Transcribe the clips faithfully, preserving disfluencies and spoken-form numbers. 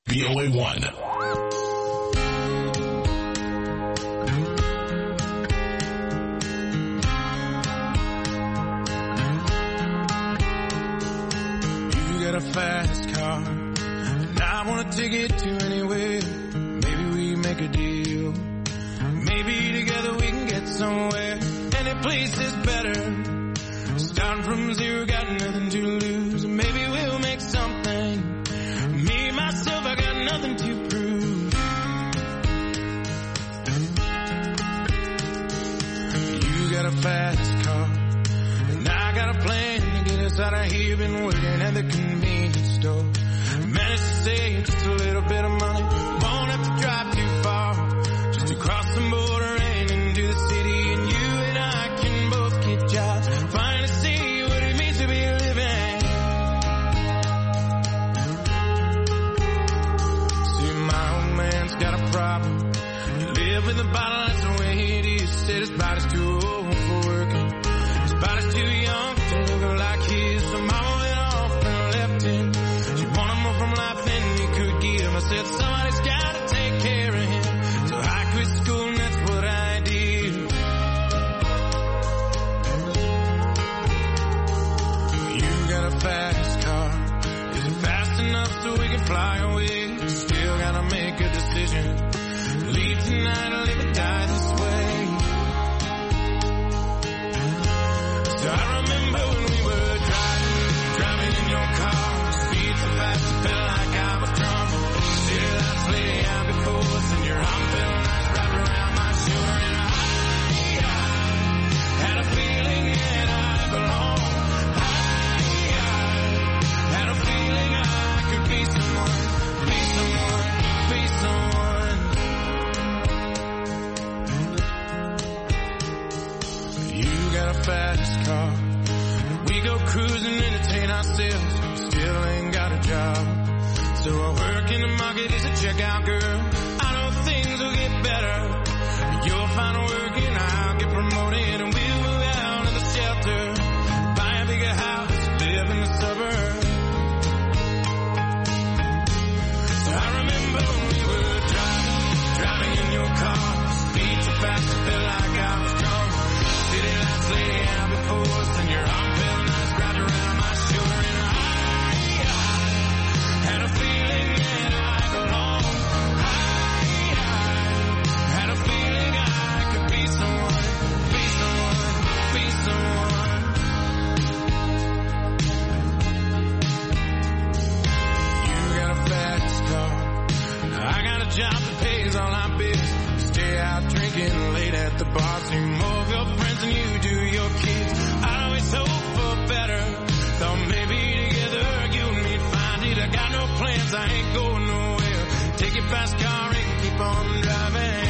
B O A one. A fast car, and I wanna take it to anywhere. Maybe we make a deal. Maybe together we can get somewhere. Any place is better. Starting from zero, got nothing to lose. Maybe we'll make something. Me, myself, I got nothing to prove. You got a fast car, and I got a plan to get us out of here. Been working at the convenience store. Managed to save just a little bit of money. Won't have to drive too far. Just to cross the border and into the city. And you and I can both get jobs. Finally see what it means to be living. See, my old man's got a problem. He live with a bottle, that's the way it is. Said his body's too old for working. His body's too young to look like his. So mama went off and left him. She wanted more from life than he could give. I said somebody's gotta take care of him. So I quit school and that's what I did. You got a fast car. Is it fast enough so we can fly away? Still gotta make a decision. Leave tonight or live or die this way. So I remember when we were driving, driving in your car. Speed so fast, it felt like I was drunk. City lights lay out before us, and your arm felt nice wrapped around my shoulder. And I, I had a feeling that I belonged. I, I had a feeling I could be someone, be someone, be someone. You got a fast car. We go cruising, entertain ourselves. Still ain't got a job. So I work in the market as a checkout girl. I know things will get better. You'll find work and I'll get promoted. And we'll move out of the shelter. Buy a bigger house, live in the suburbs. So I remember when we were driving, driving in your car. Speed so fast, it felt like I was drunk. City lights lay out before us, and your arm felt nice wrapped around my shoulder. And I, I had a feeling that I belonged. I, I had a feeling I could be someone, be someone, be someone. You got a fast car. I got a job that pays all our bills. Stay out drinking late at the bar. See more of your friends than you do your kids. I always hope for better. Thought maybe together you and me'd find it. I got no plans, I ain't going nowhere. Take your fast car and keep on driving.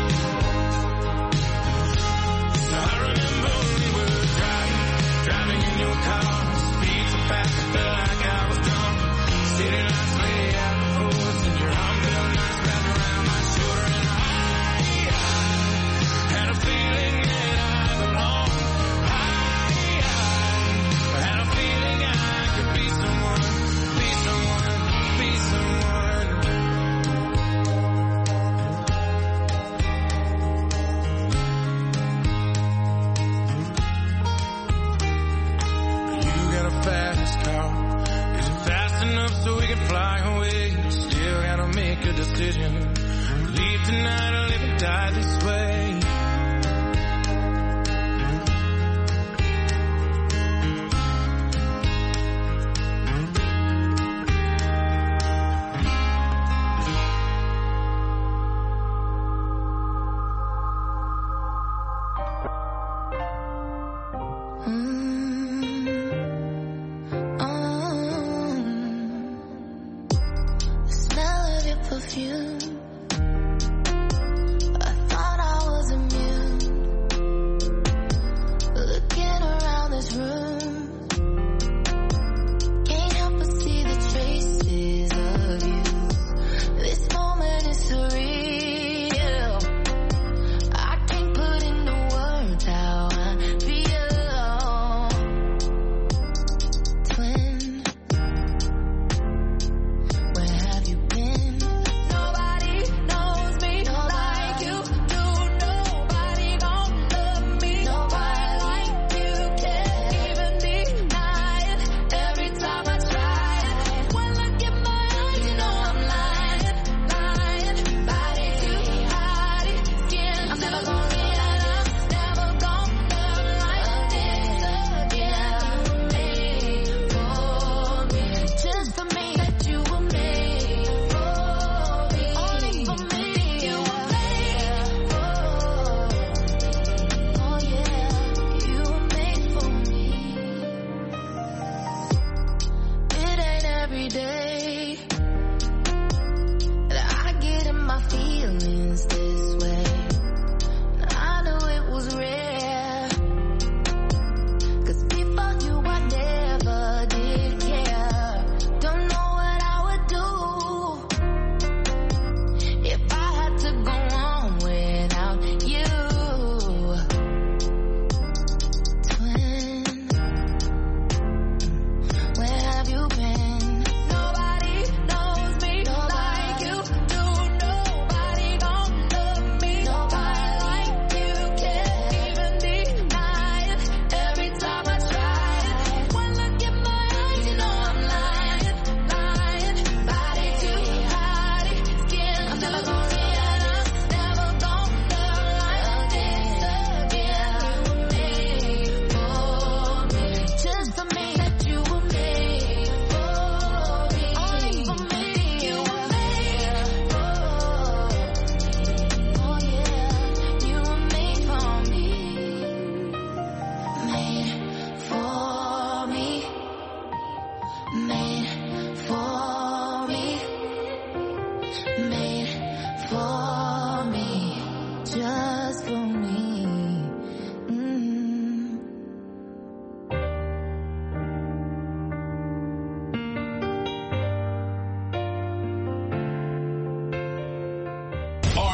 So I remember when we were driving, driving in your car. Speed so fast, it felt like I was drunk. City lights lay out before us, and your arm felt nice wrapped around my shoulder. And I, I had a feeling that I belonged. I, I had a feeling I could be someone, be someone, be someone. You got a fast car. Is it fast enough so we can fly away? Still gotta make a decision. Leave tonight or live and die this way. Perfume. I thought I was a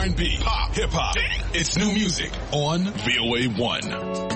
and B, pop, hip hop. It's new music on V O A one.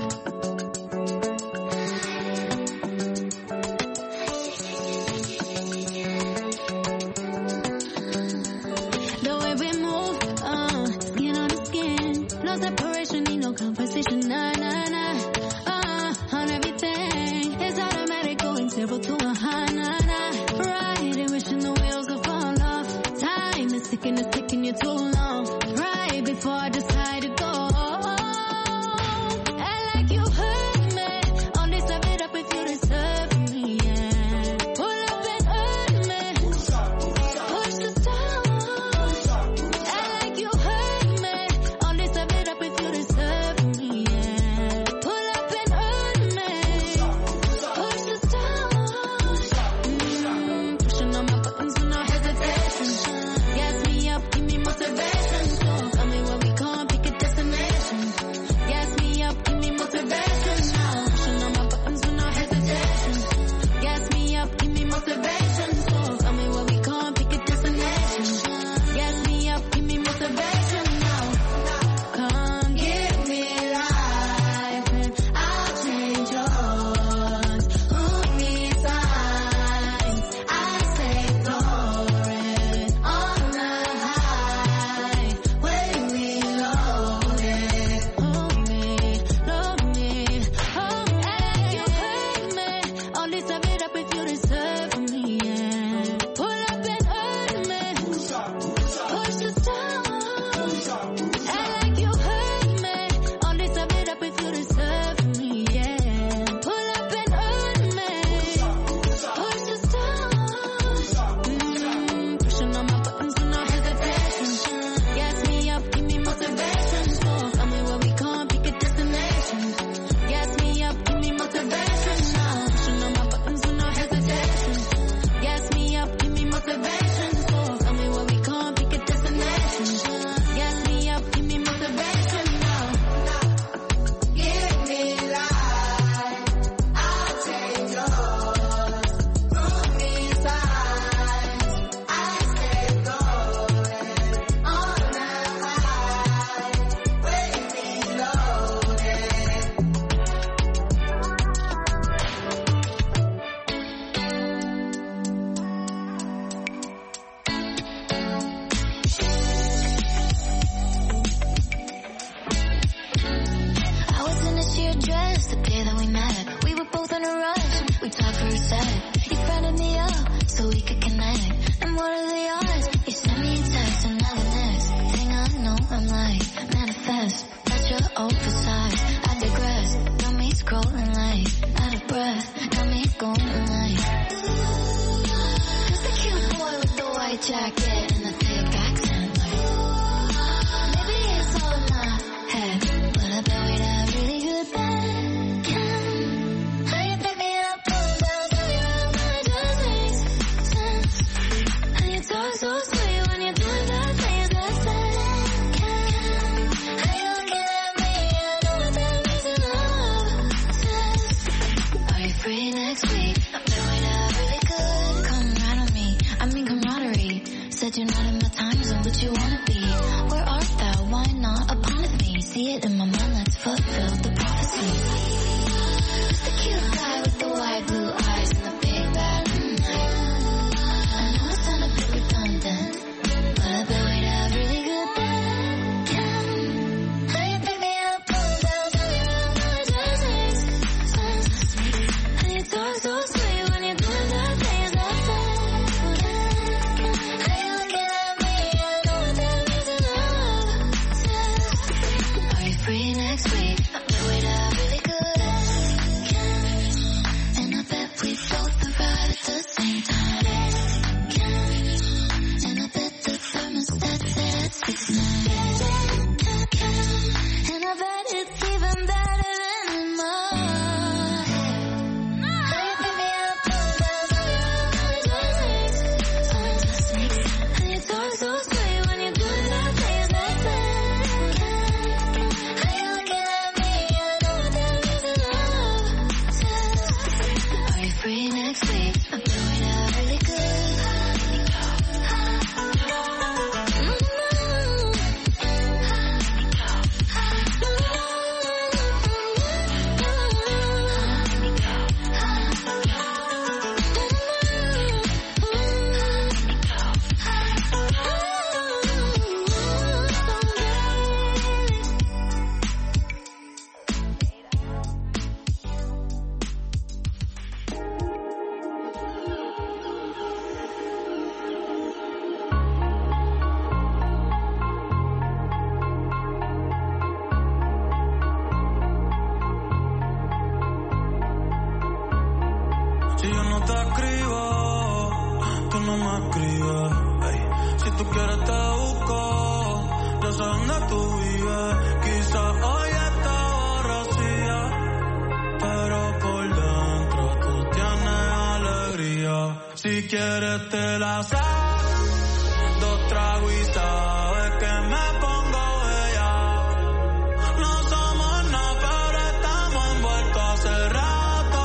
Si yo no te escribo, tú no me escribes. Ey. Si tú quieres te busco, yo sé dónde tú vives. Quizás hoy está borracía, pero por dentro tú tienes alegría. Si quieres te la saco, dos tragos y sabes que me pongo bella. No somos nada, pero estamos envueltos hace rato.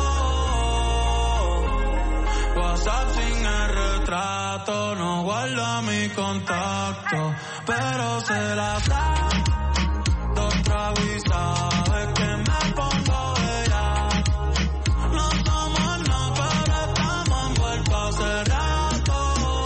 WhatsApp sin el retrato, no guarda mi contacto, pero se la sabe. Dos tragos y sabes que me pongo bella. No somos nada, pero estamos envueltos hace rato.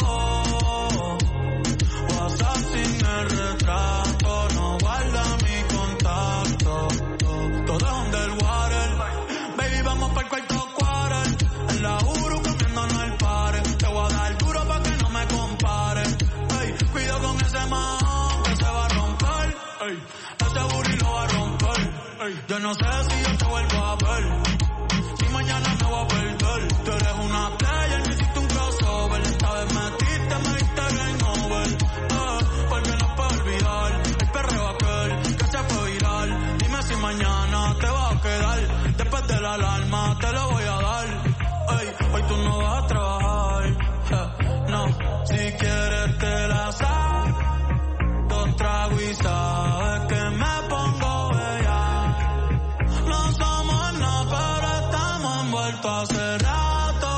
WhatsApp sin el retrato, no guarda mi contacto. Todo es underwater. Baby, vamos pa'l cuarto quarter. En la Uru comiéndonos el pare. Te voy a dar duro pa' que no me compare. Ey, cuido con ese man que se va a romper. Ey, ese booty lo va a romper. Ey, yo no sé si yo te vuelvo a ver. Si mañana me voy a perder. Tú eres una player, me hiciste un crossover. Esta vez metiste, me diste game over. Eh, porque no puedo olvidar el perreo aquel que se fue viral. Dime si mañana te va a quedar. Después de la alarma te lo voy a dar. Ey, hoy tú no vas a trabajar. Eh, no, si quieres te la saco. Dos tragos y sabes que me pongo bella. No somos nada, pero estamos envueltos hace rato.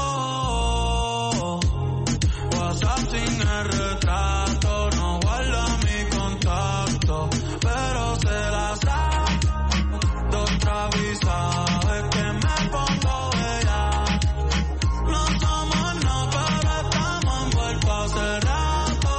WhatsApp sin el retrato, no guarda mi contacto, pero se la sabe. Dos tragos y sabes que me pongo bella. No somos nada, pero estamos envueltos hace rato.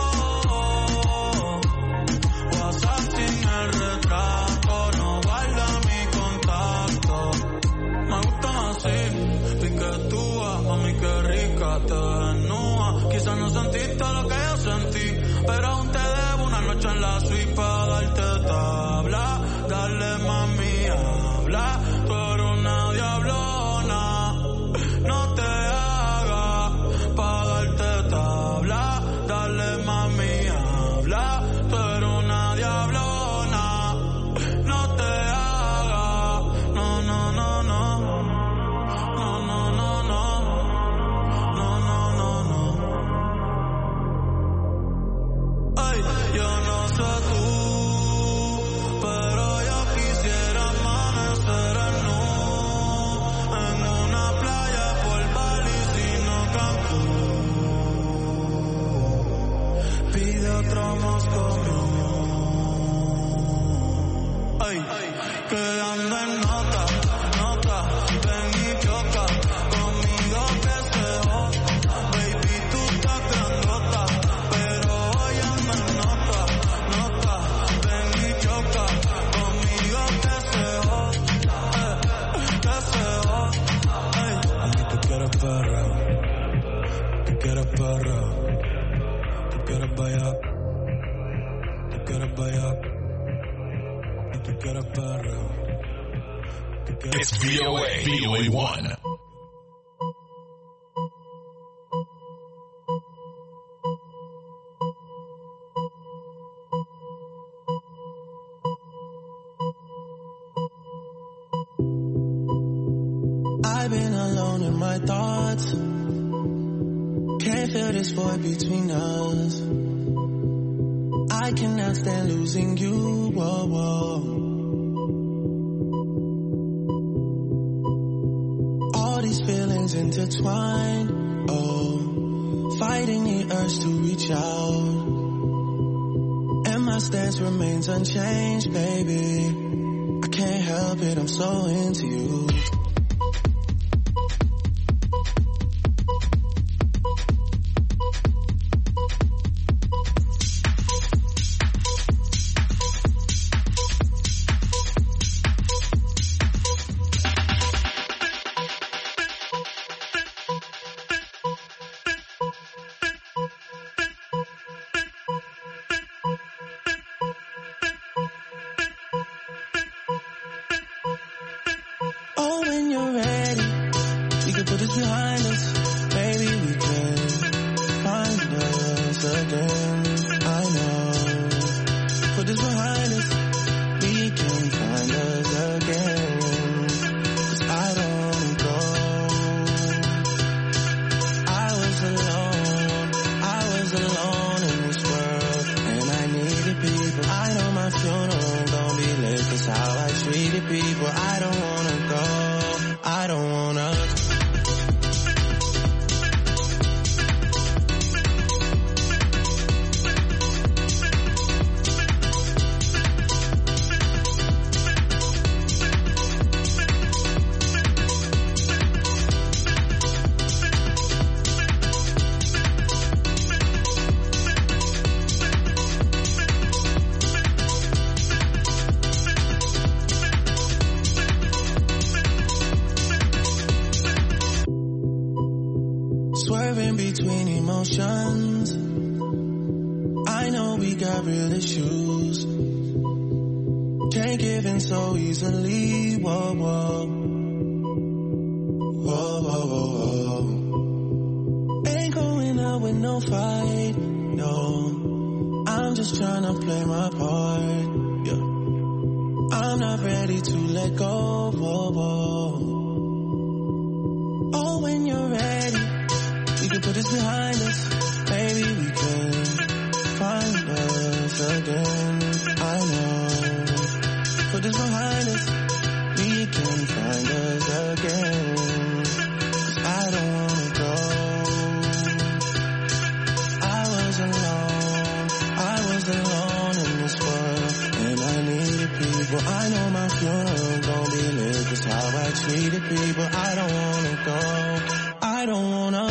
WhatsApp sin el retrato, no guarda mi contacto. Me gustan así, piquetúa, mami qué rica te desnuda. Quizás no sentiste lo que yo sentí, pero aún te debo una noche en la suite para darte tabla. Dale mami, habla, tú eres una diablona. No te hagas pa' darte tabla. Dale mami, habla, tú eres una diablona. No te hagas, no, no, no, no. No, no, no, no. No, no, no, no. Ay, yo no sé tú, pero yo quisiera amanecer en nu, en una playa por Bali, sino Cancún. Pide otro Moscow. Ay, que ando en nota, nota, ven y choca conmigo que se joda. Baby, tú estás grandota, pero hoy ando en nota, nota, ven y choca conmigo que se joda, eh, que se joda. Ey, a mí tú quieres perra, tú quieres perra, tú quieres bailar, tú quieres bailar, y tú quieres perra. It's V O A, V O A one. I've been alone in my thoughts. Can't feel this void between us. I cannot stand losing you. Whoa, whoa. All these feelings intertwined. Oh, fighting the urge to reach out. And my stance remains unchanged, baby. I can't help it, I'm so into you. can put this behind us. Maybe we can find us again. I know. Put this behind us. We can find us again. Cause I don't go. I was alone. I was alone in this world. And I needed people. I know my funeral gon' be lit. Cause how I treated people. I don't wanna go. I don't wanna. Swerving between emotions. I know we got real issues. Can't give in so easily. Whoa, whoa. Whoa, whoa, whoa, whoa. Ain't going out with no fight. No. I'm just trying to play my part. Yeah. I'm not ready to let go. Whoa, whoa. Oh, when you're ready. We can put this behind us. Maybe we can find us again. I know. Put this behind us. We can find us again. Cause I don't wanna go. I was alone. I was alone in this world. And I needed people. I know my funeral gon' be lit. Cause how I treated people. I don't wanna go. I don't wanna.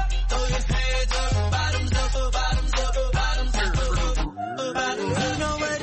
You know what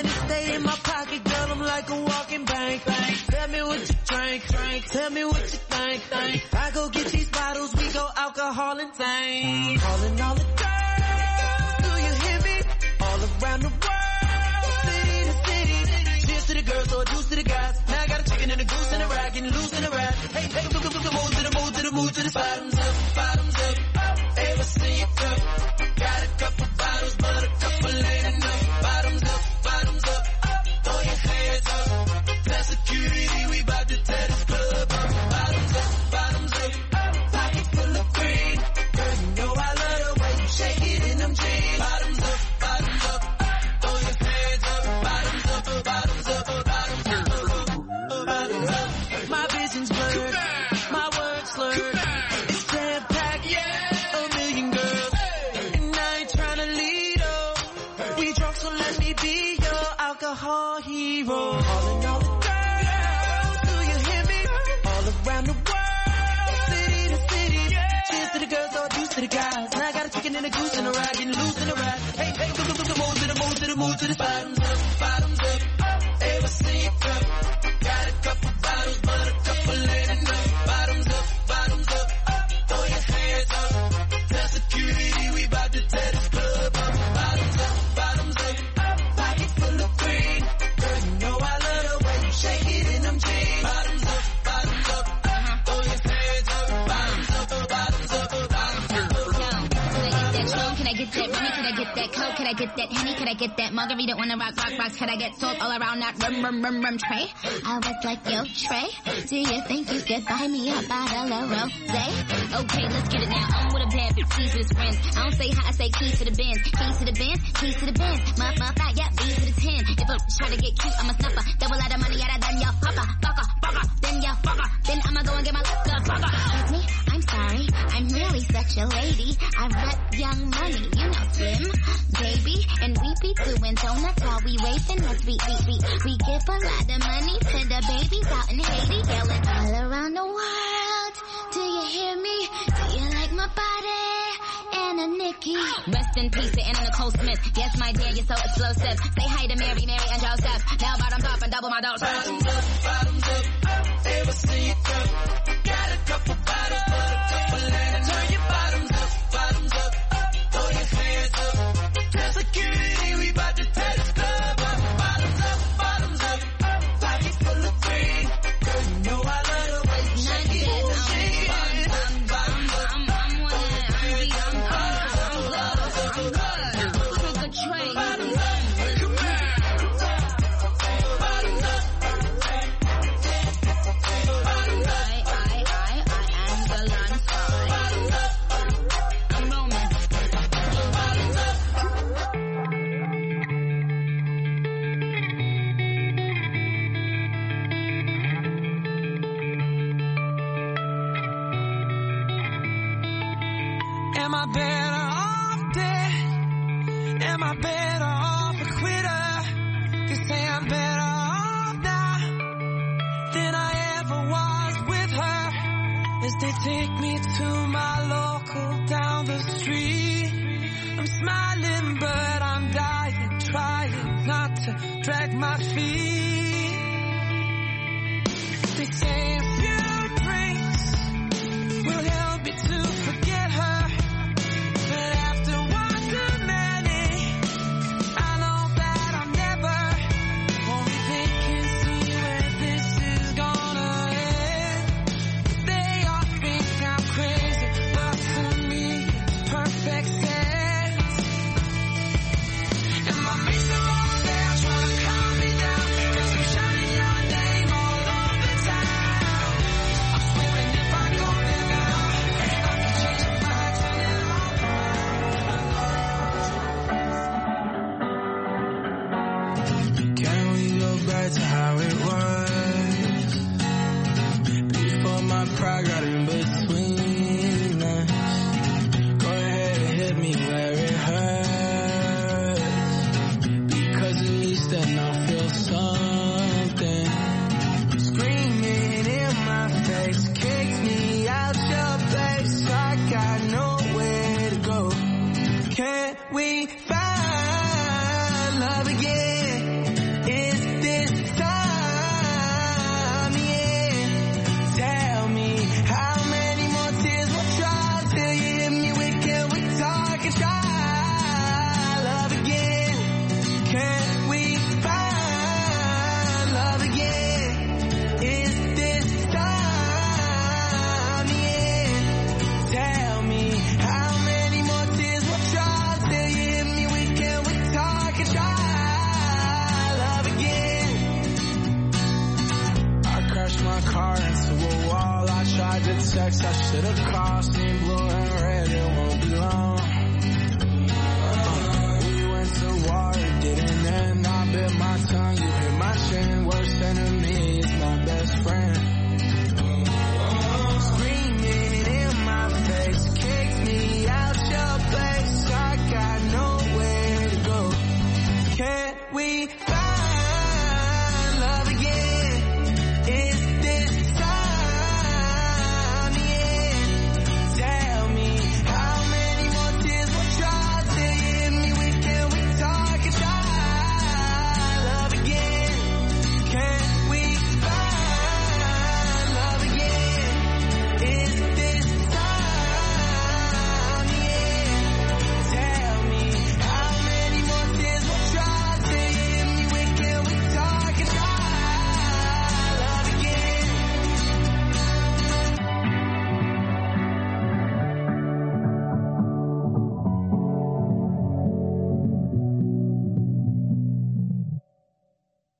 money stay in my pocket, girl, I'm like a walking bank. Tell me what you drink, drink. Tell me what you think, think. I go get these bottles, we go alcohol and tank. Calling all the girls, do you hear me? All around the world, city to city. Cheers to the girls, or juice to the guys. Now I got a chicken and a goose and a rag, getting loose in a rag. Hey, hey, move, move, move, move to the move to the move to the bottoms up, bottoms up. Hey, what's in your cup? Got a couple bottles, but a couple ain't enough. Bottoms up, bottoms up. Throw your hands up. Tell security, we bout to tear this club up. Bottoms up, bottoms up. Pocket full of green. Girl, you know I love the way you shake it in them jeans. Bottoms up, bottoms up. Throw your hands up. Bottoms up, bottoms up, bottoms up, bottoms up. My vision's blurred, my words slurred. It's jam packed, yeah. A million girls, and I ain't tryna lead up. We drunk, so let me be your alcohol hero. Calling all the girls, do you hear me? All around the world, city to city. Cheers to the girls, all juice to the guys. Now I got a chicken and a goose and a rag, getting loose in a rag. Hey, hey, go, go, go, go, move to the move to the move to the bottoms up, bottoms up. Hey, what's in your cup? Got a couple bottles, but a couple ain't enough. Bottoms up, bottoms up. Throw your hands up. Tell security, we bout to tear this club up. Bottoms up, bottoms up. Pocket full of green. Girl, you know I love the way you shake it in them jeans. Bottoms up, bottoms up. Throw your hands up. Bottoms up, bottoms up, bottoms up. Can I get that Remy? Can I get that Coke? Can I get that Henny? Can I get that Margarita? Wanna rock, rock, rocks? Can I get salt all around that rum, rum, rum, rum tray? I was like, yo, Trey, do you think you could buy me a bottle of rosé? Okay, let's get it now. I'm with a bad bitch, keys to the friends. I don't say hi, I say keys to the Benz. Keys to the Benz, keys to the Benz. Muff, muff, out, yeah, B to the ten. If I try to get cute, I'm a snuffer. Double out of money, out of done, ya fucker, fucker, fucker. Then ya fucker. Then I'ma go and get my liquor, fucker. Excuse me, I'm sorry, I'm really such a lady. I rep Young Money, you know Slim, baby. And we be doing donuts while we waving us. We, we, we, we give a lot of money to the babies out in Haiti. Yelling all around the world. Do you hear me? Do you like my body? Anna Nikki. Rest in peace to Anna Nicole Smith. Yes, my dear, you're so explosive. Say hi to Mary, Mary, and Joseph. Now bottoms up and double my dose. Bottoms up, bottoms up. Hey, what's in your cup? Got a couple bottles, but a couple ain't enough. Turn your bottoms up, bottoms up. Throw your hands up. Tell security, we bout to tear this club up. Bottoms up, bottoms up. Pocket full of green. Girl, you know I love the way you shake it in the jeans. Bottoms up, bottoms up. I'm, I'm with it. I'm beat. I'm, I'm, I'm good. I'm good. Cook a tray. Bottoms up. Come on. Bottoms up. Bottoms up. I, I, I, I am the Lance Sky. Bottoms up. I'm Roman. Bottoms up. Am I better off dead? Am I better off a quitter? They say I'm better off now than I ever was with her. As they take me to my local down the street, I'm smiling but I'm dying, trying not to drag my feet. They say a few drinks will help me to forget her. But after one too many, I know that I'm never. Only they can see where this is gonna end. They all think I'm crazy, but to me, it's perfect sense. And my mates are all there trying to calm me down. Cause I'm shouting your name all over town. I'm swearing if I go there now, I can change my mind, turn it all around. Can we go back to how it was? Before my pride got in between us. Go ahead and hit me where it hurts. Because at least then I'll feel something. Screaming in my face, kicked me out your place. I got nowhere to go. Can't we find love again? car into a wall. I tried to text, I should've called. Seen blue and red, it won't be long. Uh, we went to war, it didn't end.